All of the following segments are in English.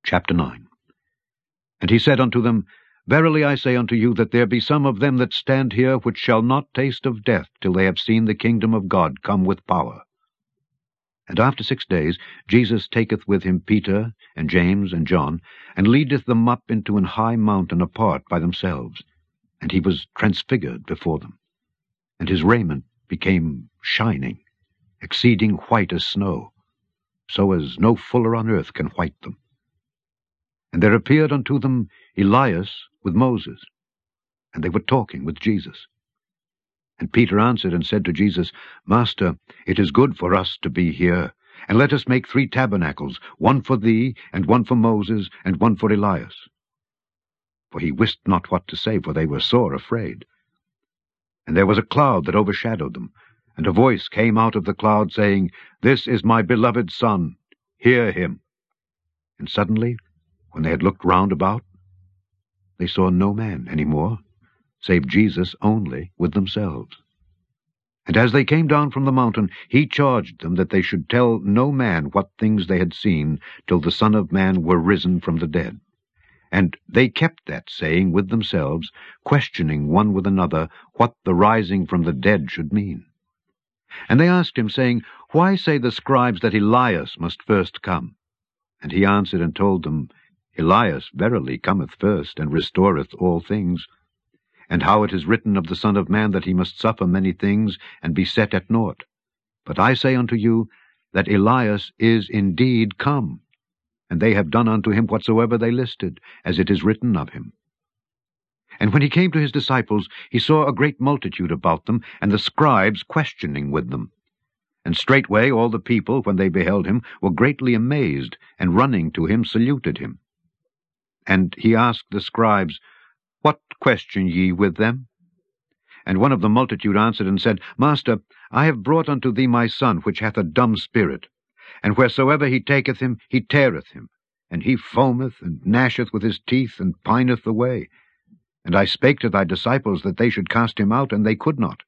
Chapter 9. And he said unto them, Verily I say unto you, that there be some of them that stand here, which shall not taste of death, till they have seen the kingdom of God come with power. And after 6 days Jesus taketh with him Peter, and James, and John, and leadeth them up into an high mountain apart by themselves. And he was transfigured before them. And his raiment became shining, exceeding white as snow, so as no fuller on earth can white them. And there appeared unto them Elias with Moses, and they were talking with Jesus. And Peter answered and said to Jesus, Master, it is good for us to be here, and let us make 3 tabernacles, one for thee, and one for Moses, and one for Elias. For he wist not what to say, for they were sore afraid. And there was a cloud that overshadowed them, and a voice came out of the cloud, saying, This is my beloved Son, hear him. And suddenly, when they had looked round about, they saw no man any more, save Jesus only with themselves. And as they came down from the mountain, he charged them that they should tell no man what things they had seen, till the Son of Man were risen from the dead. And they kept that saying with themselves, questioning one with another what the rising from the dead should mean. And they asked him, saying, Why say the scribes that Elias must first come? And he answered and told them, Elias verily cometh first, and restoreth all things. And how it is written of the Son of Man, that he must suffer many things, and be set at naught. But I say unto you, that Elias is indeed come, and they have done unto him whatsoever they listed, as it is written of him. And when he came to his disciples, he saw a great multitude about them, and the scribes questioning with them. And straightway all the people, when they beheld him, were greatly amazed, and running to him saluted him. And he asked the scribes, What question ye with them? And one of the multitude answered and said, Master, I have brought unto thee my son, which hath a dumb spirit. And wheresoever he taketh him, he teareth him. And he foameth, and gnasheth with his teeth, and pineth away. And I spake to thy disciples that they should cast him out, and they could not.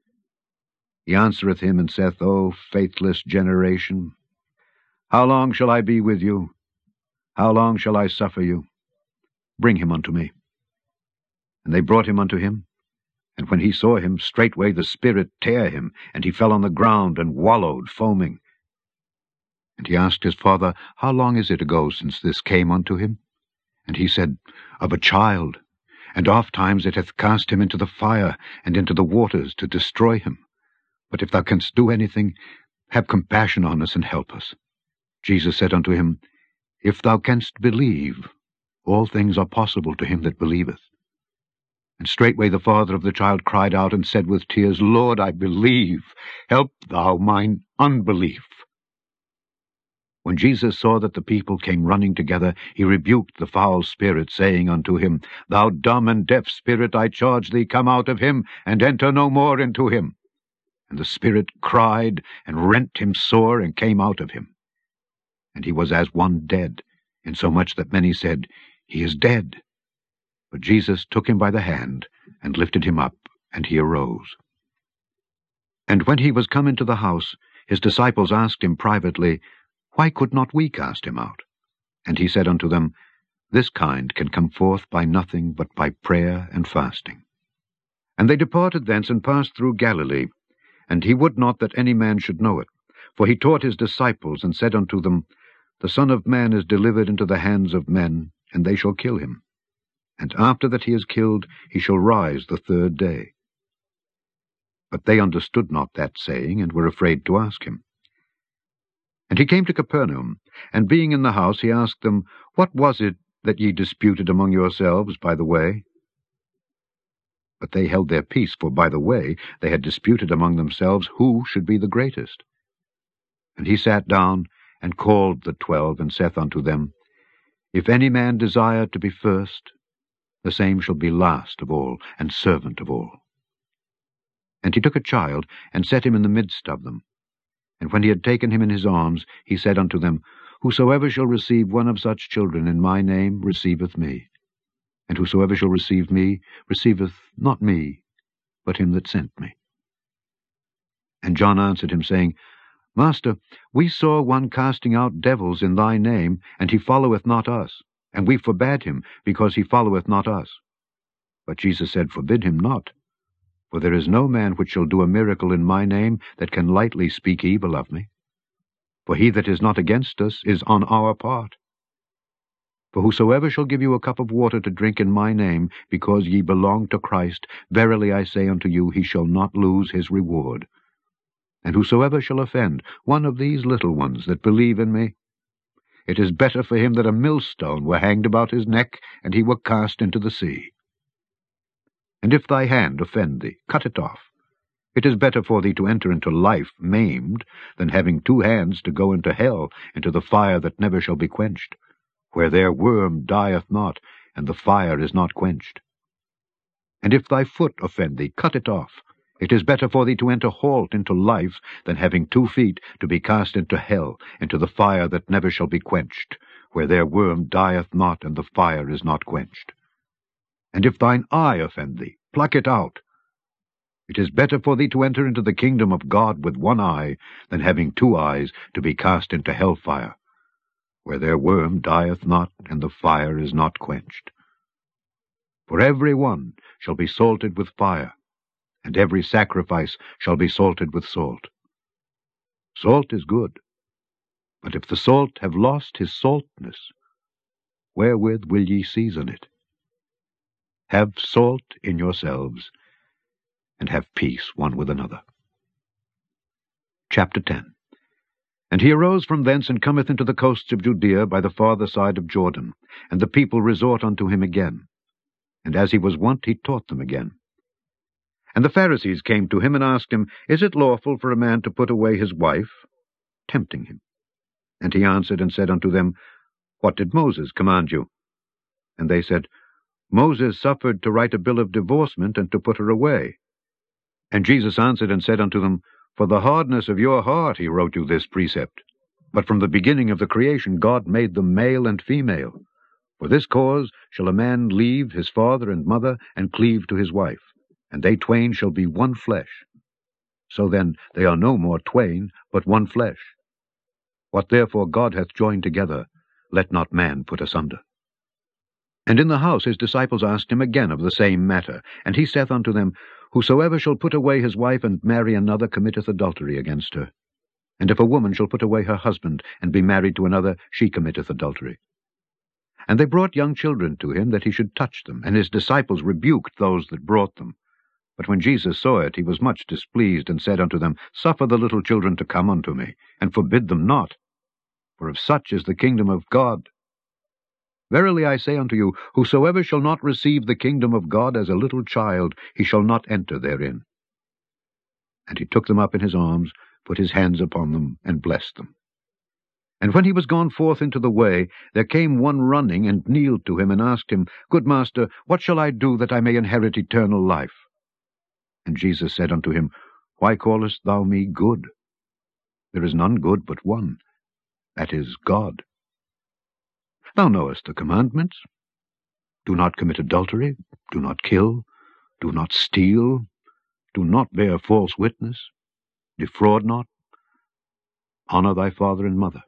He answereth him, and saith, O faithless generation, how long shall I be with you? How long shall I suffer you? Bring him unto me. And they brought him unto him. And when he saw him, straightway the spirit tare him, and he fell on the ground, and wallowed, foaming. And he asked his father, How long is it ago since this came unto him? And he said, Of a child, and ofttimes it hath cast him into the fire, and into the waters, to destroy him. But if thou canst do anything, have compassion on us, and help us. Jesus said unto him, If thou canst believe, all things are possible to him that believeth. And straightway the father of the child cried out, and said with tears, Lord, I believe, help thou mine unbelief. When Jesus saw that the people came running together, he rebuked the foul spirit, saying unto him, Thou dumb and deaf spirit, I charge thee, come out of him, and enter no more into him. And the spirit cried, and rent him sore, and came out of him. And he was as one dead, insomuch that many said, He is dead. But Jesus took him by the hand, and lifted him up, and he arose. And when he was come into the house, his disciples asked him privately, Why could not we cast him out? And he said unto them, This kind can come forth by nothing but by prayer and fasting. And they departed thence, and passed through Galilee. And he would not that any man should know it. For he taught his disciples, and said unto them, The Son of Man is delivered into the hands of men, and they shall kill him. And after that he is killed, he shall rise the 3rd day. But they understood not that saying, and were afraid to ask him. And he came to Capernaum, and being in the house, he asked them, What was it that ye disputed among yourselves by the way? But they held their peace, for by the way they had disputed among themselves who should be the greatest. And he sat down, and called the 12, and saith unto them, If any man desire to be first, the same shall be last of all, and servant of all. And he took a child, and set him in the midst of them. And when he had taken him in his arms, he said unto them, Whosoever shall receive one of such children in my name receiveth me. And whosoever shall receive me receiveth not me, but him that sent me. And John answered him, saying, Master, we saw one casting out devils in thy name, and he followeth not us. And we forbade him, because he followeth not us. But Jesus said, Forbid him not. For there is no man which shall do a miracle in my name that can lightly speak evil of me. For he that is not against us is on our part. For whosoever shall give you a cup of water to drink in my name, because ye belong to Christ, verily I say unto you, he shall not lose his reward. And whosoever shall offend one of these little ones that believe in me, it is better for him that a millstone were hanged about his neck, and he were cast into the sea. And if thy hand offend thee, cut it off. It is better for thee to enter into life maimed, than having 2 hands to go into hell, into the fire that never shall be quenched, where their worm dieth not, and the fire is not quenched. And if thy foot offend thee, cut it off. It is better for thee to enter halt into life, than having 2 feet to be cast into hell, into the fire that never shall be quenched, where their worm dieth not, and the fire is not quenched. And if thine eye offend thee, pluck it out. It is better for thee to enter into the kingdom of God with 1 eye, than having 2 eyes to be cast into hell fire, where their worm dieth not, and the fire is not quenched. For every one shall be salted with fire, and every sacrifice shall be salted with salt. Salt is good, but if the salt have lost his saltness, wherewith will ye season it? Have salt in yourselves, and have peace one with another. Chapter 10. And he arose from thence, and cometh into the coasts of Judea by the farther side of Jordan, and the people resort unto him again. And as he was wont, he taught them again. And the Pharisees came to him, and asked him, Is it lawful for a man to put away his wife? Tempting him. And he answered and said unto them, What did Moses command you? And they said, Moses suffered to write a bill of divorcement, and to put her away. And Jesus answered and said unto them, For the hardness of your heart he wrote you this precept. But from the beginning of the creation God made them male and female. For this cause shall a man leave his father and mother, and cleave to his wife, and they twain shall be one flesh. So then they are no more twain, but one flesh. What therefore God hath joined together, let not man put asunder. And in the house his disciples asked him again of the same matter. And he saith unto them, Whosoever shall put away his wife, and marry another, committeth adultery against her. And if a woman shall put away her husband, and be married to another, she committeth adultery. And they brought young children to him, that he should touch them. And his disciples rebuked those that brought them. But when Jesus saw it, he was much displeased, and said unto them, Suffer the little children to come unto me, and forbid them not, for of such is the kingdom of God. Verily I say unto you, whosoever shall not receive the kingdom of God as a little child, he shall not enter therein. And he took them up in his arms, put his hands upon them, and blessed them. And when he was gone forth into the way, there came one running, and kneeled to him, and asked him, Good master, what shall I do that I may inherit eternal life? And Jesus said unto him, Why callest thou me good? There is none good but one, that is God. Thou knowest the commandments. Do not commit adultery, do not kill, do not steal, do not bear false witness, defraud not, honor thy father and mother.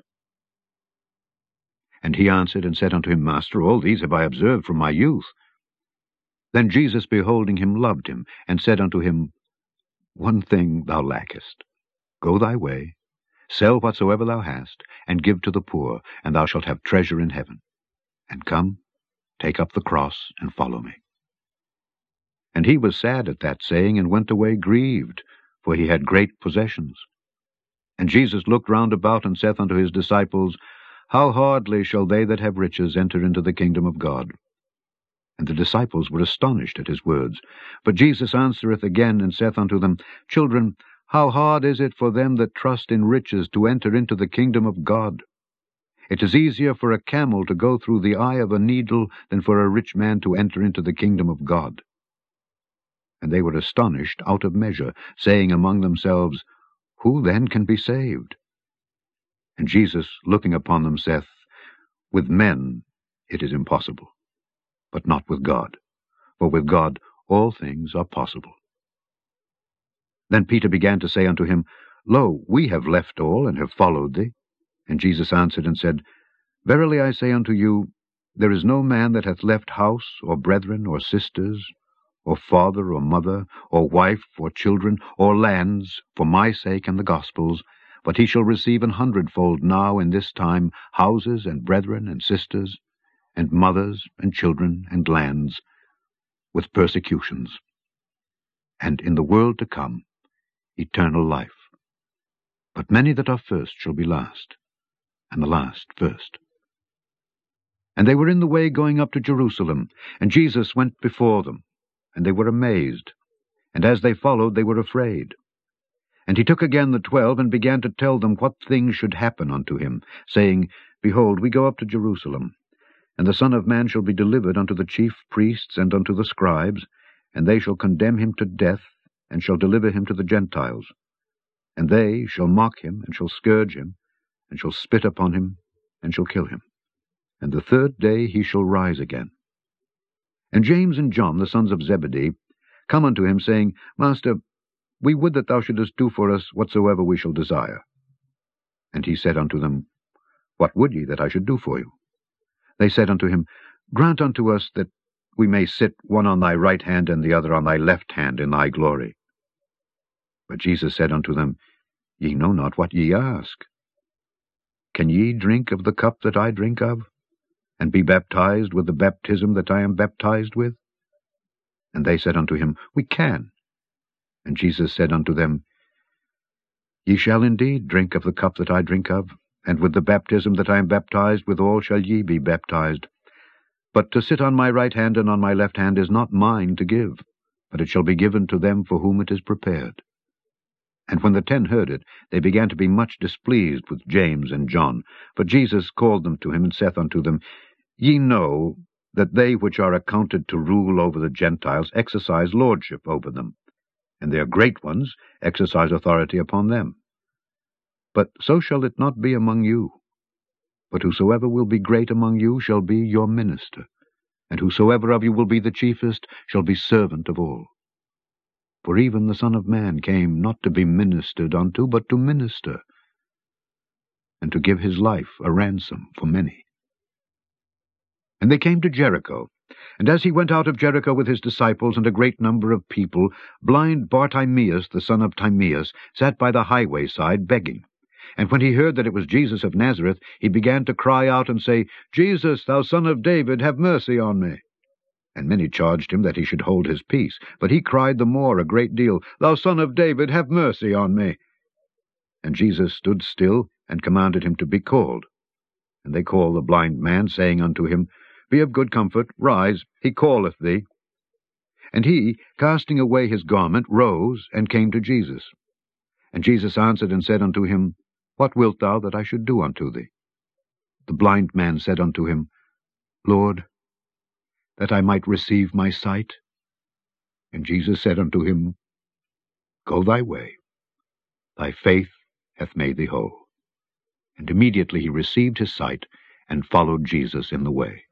And he answered and said unto him, Master, all these have I observed from my youth. Then Jesus, beholding him, loved him, and said unto him, One thing thou lackest. Go thy way, sell whatsoever thou hast, and give to the poor, and thou shalt have treasure in heaven. And come, take up the cross, and follow me. And he was sad at that saying, and went away grieved, for he had great possessions. And Jesus looked round about, and saith unto his disciples, How hardly shall they that have riches enter into the kingdom of God? And the disciples were astonished at his words. But Jesus answereth again, and saith unto them, Children, how hard is it for them that trust in riches to enter into the kingdom of God? It is easier for a camel to go through the eye of a needle than for a rich man to enter into the kingdom of God. And they were astonished out of measure, saying among themselves, Who then can be saved? And Jesus, looking upon them, saith, With men it is impossible, but not with God, for with God all things are possible. Then Peter began to say unto him, Lo, we have left all, and have followed thee. And Jesus answered and said, Verily I say unto you, there is no man that hath left house, or brethren, or sisters, or father, or mother, or wife, or children, or lands, for my sake and the gospel's, but he shall receive 100-fold now in this time houses, and brethren, and sisters, and mothers, and children, and lands, with persecutions, and in the world to come eternal life. But many that are first shall be last, and the last first. And they were in the way going up to Jerusalem, and Jesus went before them, and they were amazed, and as they followed they were afraid. And he took again the 12, and began to tell them what things should happen unto him, saying, Behold, we go up to Jerusalem, and the Son of Man shall be delivered unto the chief priests and unto the scribes, and they shall condemn him to death, and shall deliver him to the Gentiles. And they shall mock him, and shall scourge him, and shall spit upon him, and shall kill him. And the third day he shall rise again. And James and John, the sons of Zebedee, come unto him, saying, Master, we would that thou shouldest do for us whatsoever we shall desire. And he said unto them, What would ye that I should do for you? They said unto him, Grant unto us that we may sit one on thy right hand and the other on thy left hand in thy glory. But Jesus said unto them, Ye know not what ye ask. Can ye drink of the cup that I drink of, and be baptized with the baptism that I am baptized with? And they said unto him, We can. And Jesus said unto them, Ye shall indeed drink of the cup that I drink of, and with the baptism that I am baptized withal shall ye be baptized. But to sit on my right hand and on my left hand is not mine to give, but it shall be given to them for whom it is prepared. And when the 10 heard it, they began to be much displeased with James and John. But Jesus called them to him, and saith unto them, Ye know that they which are accounted to rule over the Gentiles exercise lordship over them, and their great ones exercise authority upon them. But so shall it not be among you. But whosoever will be great among you shall be your minister, and whosoever of you will be the chiefest shall be servant of all. For even the Son of Man came not to be ministered unto, but to minister, and to give his life a ransom for many. And they came to Jericho. And as he went out of Jericho with his disciples and a great number of people, blind Bartimaeus, the son of Timaeus, sat by the highway side begging. And when he heard that it was Jesus of Nazareth, he began to cry out and say, Jesus, thou son of David, have mercy on me. And many charged him that he should hold his peace. But he cried the more a great deal, Thou son of David, have mercy on me. And Jesus stood still, and commanded him to be called. And they called the blind man, saying unto him, Be of good comfort, rise, he calleth thee. And he, casting away his garment, rose, and came to Jesus. And Jesus answered and said unto him, What wilt thou that I should do unto thee? The blind man said unto him, Lord, that I might receive my sight. And Jesus said unto him, Go thy way, thy faith hath made thee whole. And immediately he received his sight, and followed Jesus in the way.